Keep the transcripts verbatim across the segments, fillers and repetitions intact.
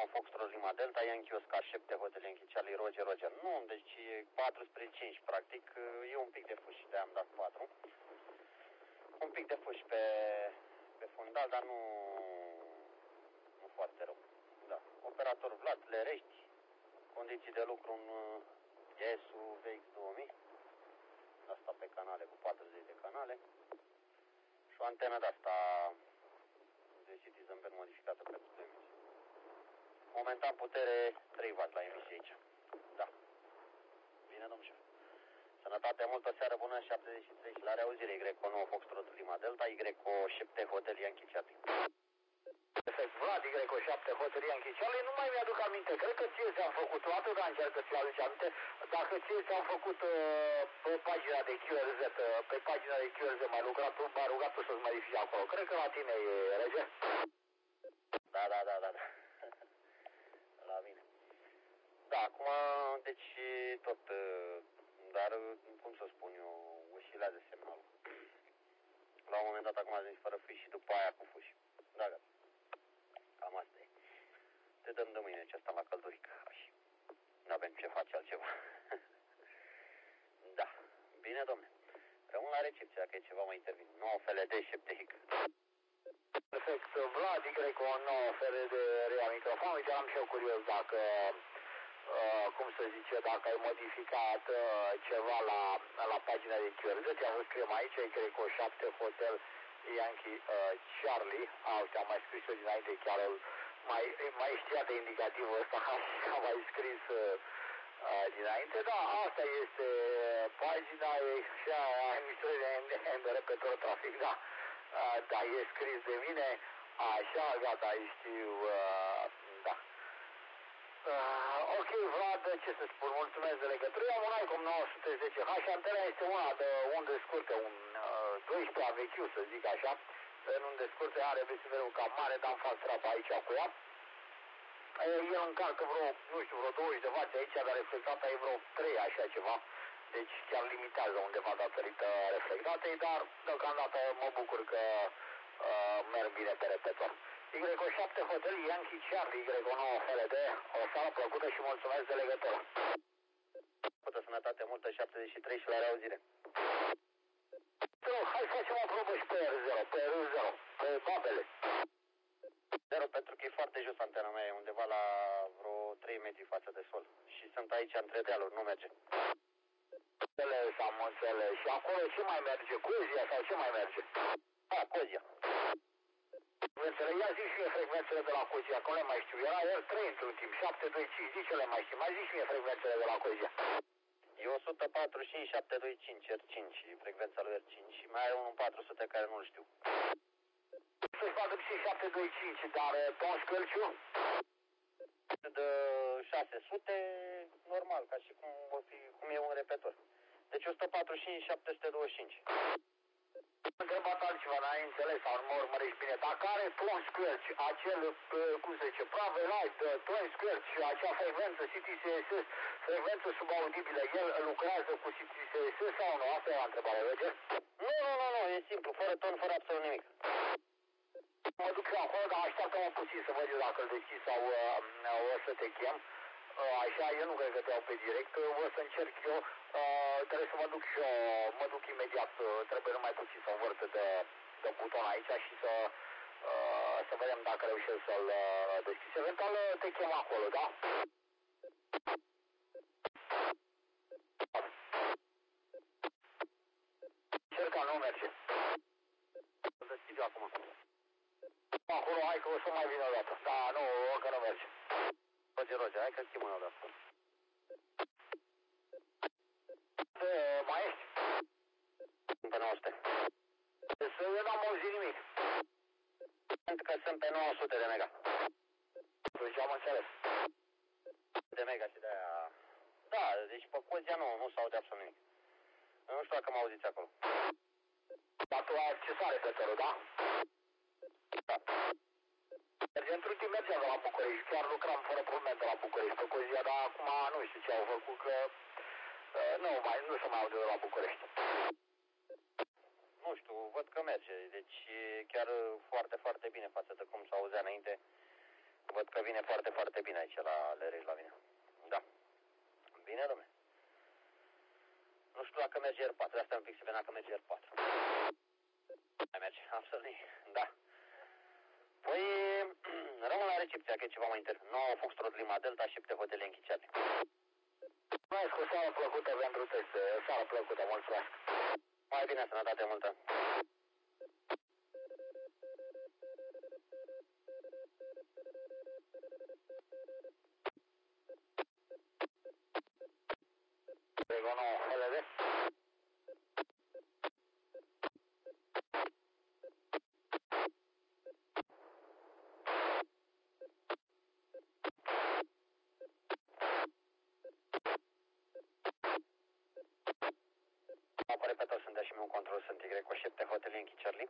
nouă Foxtrot Lima Delta, Yankee Oscar șapte Hotel Yankee Charlie Roger Roger. Nu, deci e patru spre cinci, practic, e un pic de fuși, de-aia am dat patru. Un pic de fuși pe, pe fundal, dar nu, nu foarte rău. Da. Operator Vlad, Lerești, condiții de lucru în E S U V X două mii. Asta pe canale, cu patruzeci de canale. Și o antenă de asta de Citizen Band modificată pentru emisie. Momentan putere trei watt la emisie aici. Da. Bine, domnul șef. Sănătate, multă seară bună, șaptezeci și trei și la reauzire, Y O nouă Foxtrot Lima Delta, Y O șapte Hotel Yankee Charlie. Perfect, Vlad, Y O șapte Hotel Yankee Charlie, nu mai mi-aduc aminte, cred că ție ți-am făcut, o atât, dar încerc să-ți aduci aminte, dacă ție ți-am făcut uh, pe pagina de Q R Z, uh, pe pagina de Q R Z m-ai lucrat tu, m-ai rugat tu să-ți modifici acolo, cred că la tine e, Rege? Da, da, da, da, da. La mine. Da, acum, deci, tot, dar, cum să spun eu, oscilează semnalul. La un moment dat, acum a zis fără fuși și după aia cu fuși. Da, gata. Cam asta e. Te dăm de mâine ce asta la căldurică. Și n-avem ce face altceva. Da. Bine, domne. Rămân la recepție, dacă e ceva mai intervin. nouă F L D șapte H I C. Perfect, Vlad, Y O nouă F L D rea microfon. Uite, am și eu curios dacă, uh, cum să zice, dacă ai modificat uh, ceva la, la pagina de Q R Z. Te-am văzut scriem aici, Y O șapte Hotel Yankee uh, Charlie. A, uite, am mai scris eu dinainte, chiar mai, mai știa de indicativul ăsta, am mai scris uh, uh, dinainte. Da, asta este pagina, e și a emisiunii de, de repetor trafic, da. Uh, da, e scris de mine, așa, gata, știu, uh, da. Uh, ok, Vlad, ce să spun, mulțumesc de legătură. Am un ICOM nouă sute zece H și antena este una de unde scurte, un uh, doisprezece A V Q, să zic așa. În unde scurte are receiverul cam mare, dar îmi fac treaba aici cu ea. El încarcă vreo, nu știu, vreo douăzeci de watt aici, dar reflectata e vreo trei, așa ceva. Deci chiar limitează undeva datorită reflectatei, dar deocamdată mă bucur că uh, merg bine pe repetor. Y O șapte Hotel Yankee Charlie, Y O nouă F L D, o seară plăcută și mulțumesc de legătură. Multă sănătate, multă, șaptezeci și trei și la reauzire. Hai să facem o probă și pe R zero, pe R zero, pe Babele. Zero, pentru că e foarte jos antena mea, e undeva la vreo trei metri față de sol. Și sunt aici între dealuri, nu merge. Înțeles, am înțeles. Și acolo ce mai merge? Cozia sau ce mai merge? Da, Cozia. Frecvențele, ia zi și mie frecvențele de la Cozia, că nu le mai știu. Era R trei într-un timp, șapte doi cinci, zi ce le mai știu. Mai zi și mie frecvențele de la Cozia. E o sută patruzeci și cinci șapte doi cinci R cinci, frecvența lui R cinci și mai are unul patru sute care nu-l știu. o sută patruzeci și cinci șapte doi cinci, dar Tom Scălciu? De șase sute, normal, ca și cum, o fi, cum e un repetor. Deci o sută patruzeci și cinci șapte douăzeci și cinci. Am întrebat altceva, n-ai înțeles sau nu mă urmărești bine. Dacă are Tom Scălci, acel, cum se zice, prave light, Tom Scălci, acea frecvență C T S S, frecvență subaudibilă, el lucrează cu C T S S sau nu? Asta e o întrebare, Roger? Nu, nu, nu, nu, e simplu, fără ton, fără absolut nimic. Mă duc eu acolo, dar așteaptă-mă puțin să văd eu dacă îl deschid sau uh, o să te chem. Uh, așa, eu nu cred că te iau pe direct, uh, o să încerc eu, uh, trebuie să mă duc și eu, mă duc imediat, uh, trebuie numai puțin să învârt de, de buton aici și să, uh, să vedem dacă reușesc să-l uh, deschid. Eventual uh, te chem acolo, da? Încerca, nu merge. Îl deschid eu acum. Acolo, hai că o să mai vină o dată. Da, nu, încă nu merge. Roger, Roger, hai că schimb una o dată. Mai ești? Pe nouă sute. Deci eu n-am auzit nimic. Sunt că sunt pe nouă sute de mega. Deci am înțeles. De mega și de aia... Da, deci pe Cozia nu, nu s-aude absolut nimic. Nu știu dacă mă auziți acolo. Dar tu ai accesat repetorul, da? Da. Merge într-un timp mergea de la București, chiar lucram fără probleme de la București pe Cozia, dar acum nu știu ce au făcut, că uh, nu, mai, nu se mai aude de la București. Nu știu, văd că merge, deci e chiar foarte, foarte bine față de cum s-auzea înainte. Văd că vine foarte, foarte bine aici la Lereș la mine. Da. Bine, dom'le. Nu știu dacă merge R patru, asta un pic să vedea că merge R patru. Mai merge, absolut. Da. Păi, rămân la recepția, că e ceva mai inter. nouă Foxtrot Lima Delta, șapte Hotel Închiceate. Mulțumesc, o seară plăcută pentru teste, seară plăcută, mulțumesc. Mai bine, sănătate multă. Grego nouă, L D. Apă repetor, sunt și un control, sunt Y cu șapte Hotel Yankee Charlie.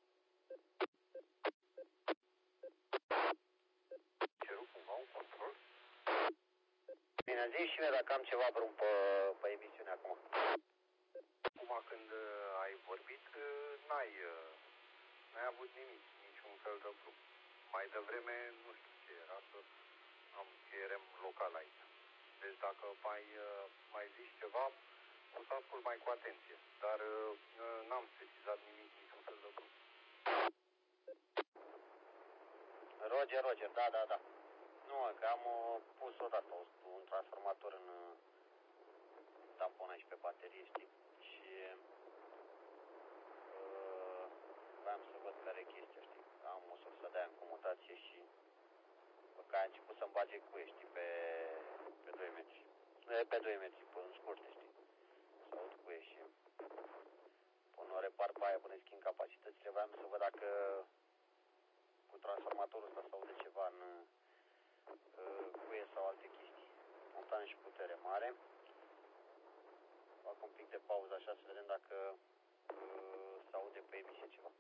Ceru cumva un control? Bine, zi și mie dacă am ceva drum pe, pe emisiune acum. Acum când uh, ai vorbit, uh, n-ai, uh, n-ai avut nimic, niciun fel de grup. Mai devreme, nu știu ce era, că am C R M local aici. Deci dacă mai, uh, mai zici ceva, o să ascult mai cu atenție. Dar uh, n-am sesizat nimic, niciun fel de grup. Roger, Roger, da, da, da. Nu, că am uh, pus odată un transformator în uh, tampon aici pe baterie, știi? Și uh, vreau să văd care e chestia, știi? Am o sursă de aia în comutație și pe care a început să-mi bage cuie, știi, pe, pe doi metri. Pe doi metri, pe în scurte, știi? Să aud cuie și până o repar pe aia, până schimb capacitățile, vreau să văd dacă cu transformatorul ăsta se aude ceva în uh, cuie sau alte chestii. Montan și putere mare. Fac un pic de pauză așa să vedem dacă uh, se aude pe emisie ceva.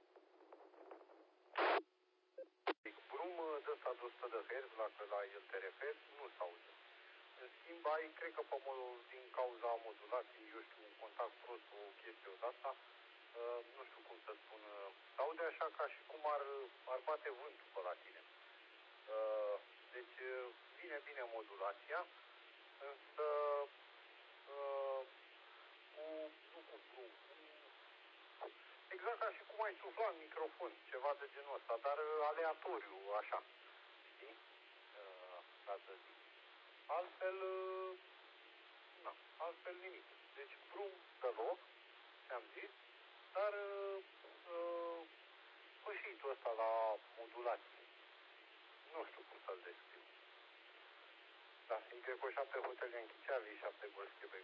Brum de ăsta de o sută de herți, dacă la el te referi, nu se aude. În schimb, ai, cred că pe modul, din cauza modulației, eu știu, un contact prost, o chestie de asta, uh, nu știu cum să spun, uh, se aude așa ca și cum ar, ar bate vântul pe la tine. Uh, deci, uh, vine bine modulația, însă, uh, cu, nu cu brum, exact ca și cum ai sufla în microfon, ceva de genul ăsta, dar uh, aleatoriu, așa, știi? Uh, ca să zic. Altfel, uh, na, altfel nimic. Deci brum deloc, ți-am zis, dar uh, uh, sfârșitul ăsta la modulație. Nu știu cum să-l descriu. Da, Y cu șapte Hotel Yankee Charlie, șapte Golf Quebec.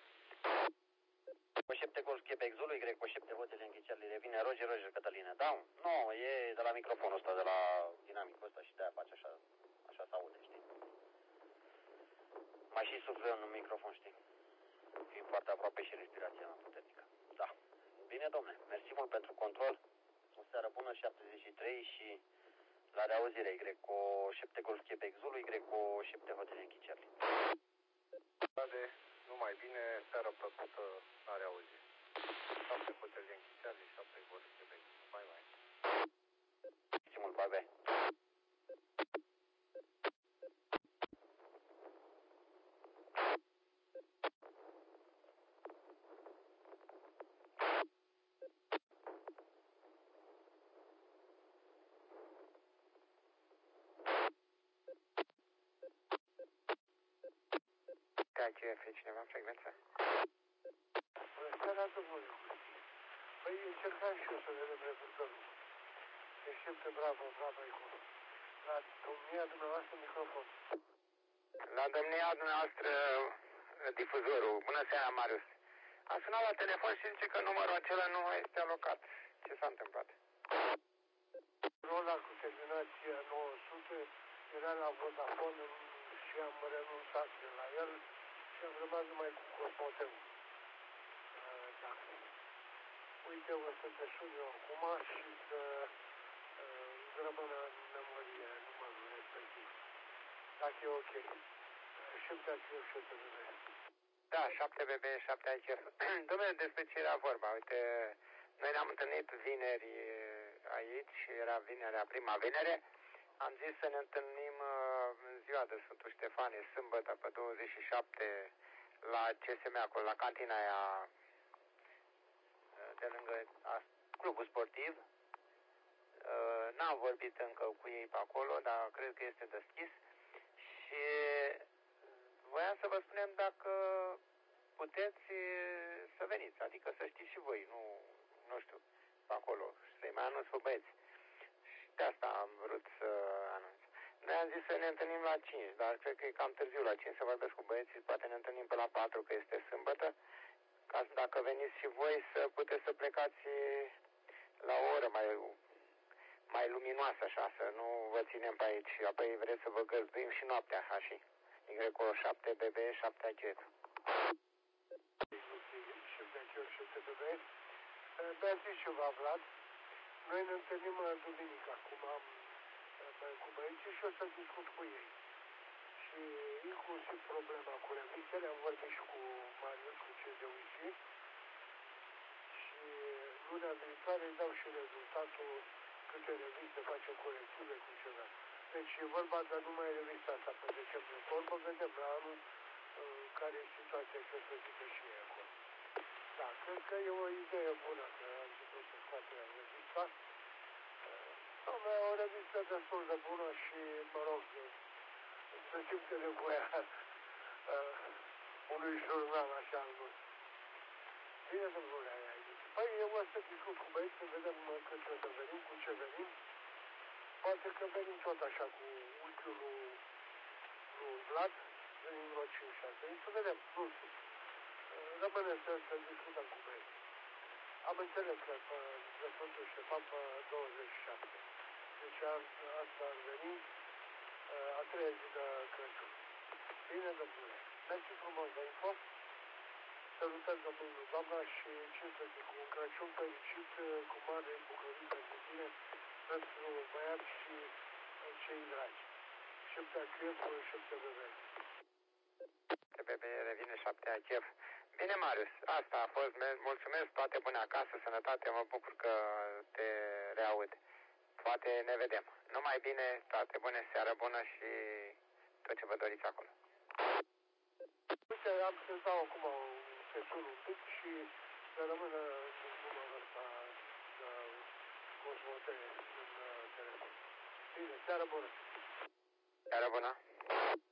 Cu șapte Golf Quebec Zulu, Y cu șapte Hotel Yankee Charlie, revine Roger, Roger, Cătălina. Da, nu, e de la microfonul ăsta, de la dinamicul ăsta și de-aia face așa, așa se aude, știi? Mai și suflăm în microfon, știi? Fiind foarte aproape și respirația mea puternică. Da. Bine, domne, mersi mult pentru control. O seară bună, șaptezeci și trei și la reauzire, Y cu șapte Golf Quebec Zulu, Y cu șapte Hotel Yankee Charlie. Bade, numai bine, seara plăcută, la reauzire. șapte Hotel Yankee Charlie, șapte Golf Quebec. Bye, bye. Mersi mult, bye, bye. K G F, cineva în frecvență? Bună seara, domnule. Păi încercam și eu să vedem rezultatul. Deștepte, bravo, bravo, acolo. La domnia dumneavoastră microfon. La domnia dumneavoastră difuzorul. Bună seara, Marius. Am sunat la telefon și zice că numărul acela nu este alocat. Ce s-a întâmplat? Rola cu terminația nouă sute era la Vodafone și am renunțat de la el și am rămas numai cu Cosmotem. Uh, da. Uite, o să te sun eu acum și să uh, rămână în memorie numărul respectiv. Dacă e ok. șapte A C F, șapte B B. Da, șapte B B, șapte A C F. Dom'le, despre ce era vorba? Uite, noi ne-am întâlnit vineri aici, era vinerea, prima vinere. Am zis să ne întâlnim uh, în ziua de Sfântul Ștefanie, sâmbătă, pe douăzeci și șapte, la C S M acolo, la cantina aia uh, de lângă a, clubul sportiv. Uh, n-am vorbit încă cu ei pe acolo, dar cred că este deschis. Și voiam să vă spunem dacă puteți să veniți, adică să știți și voi, nu, nu știu, pe acolo, să-i mai anunț pe băieți. Și de asta am vrut să anunț. Noi am zis să ne întâlnim la cinci, dar cred că e cam târziu la cinci să vorbesc cu băieții, poate ne întâlnim pe la patru, că este sâmbătă, ca să, dacă veniți și voi, să puteți să plecați la o oră mai, mai luminoasă, așa, să nu vă ținem pe aici. Apoi vreți să vă găzduim și noaptea, așa și Y O șapte B B șapte A G. Mi-a zis ceva, Vlad. Noi ne întâlnim duminică acum cu băieții și o să discut cu ei. Și inclusiv problema cu revistele, am vorbit și cu Marius, cu cei de uișii. Și luna viitoare îi dau și rezultatul câte reviste face colective cu ceva. Deci e vorba de numai revista asta pe decembrie. Formă, vedem la anul care e situația și o să zică și ei acolo. Da, cred că e o idee bună că am zis să scoate revista. Avea o revistă destul de bună și, mă rog, se simte nevoia uh, unui jurnal așa al nostru. Bine, domnule, ai zis. Păi eu o să discut cu băieți, să vedem cât o să venim, cu ce venim. Poate că venim tot așa cu unchiul lui, lui Vlad, venim vreo cinci șase, să vedem, nu știu. Rămâne să, să discutăm cu băieți. Am înțeles că pe, de Sfântul Ștefan pe douăzeci și șapte. Deci asta ar veni a treia zi de Crăciun. Bine, domnule. Mersi frumos de info. Salutări, domnul, doamna, și ce să zic, un Crăciun fericit, cu mare bucurie pentru tine, pentru băiat și cei dragi. Șeptea chef, șeptea bebe. Bebe revine șaptea chef. Bine, Marius, asta a fost. Mulțumesc, toate bune acasă, sănătate, mă bucur că te reaud. Poate ne vedem. Numai bine, toate bune, seară bună și tot ce vă doriți acolo. Uite, am să dau acum să sun un pic și să rămână numărul ăsta de Cosmote în telefon. Bine, seară bună! Seară bună!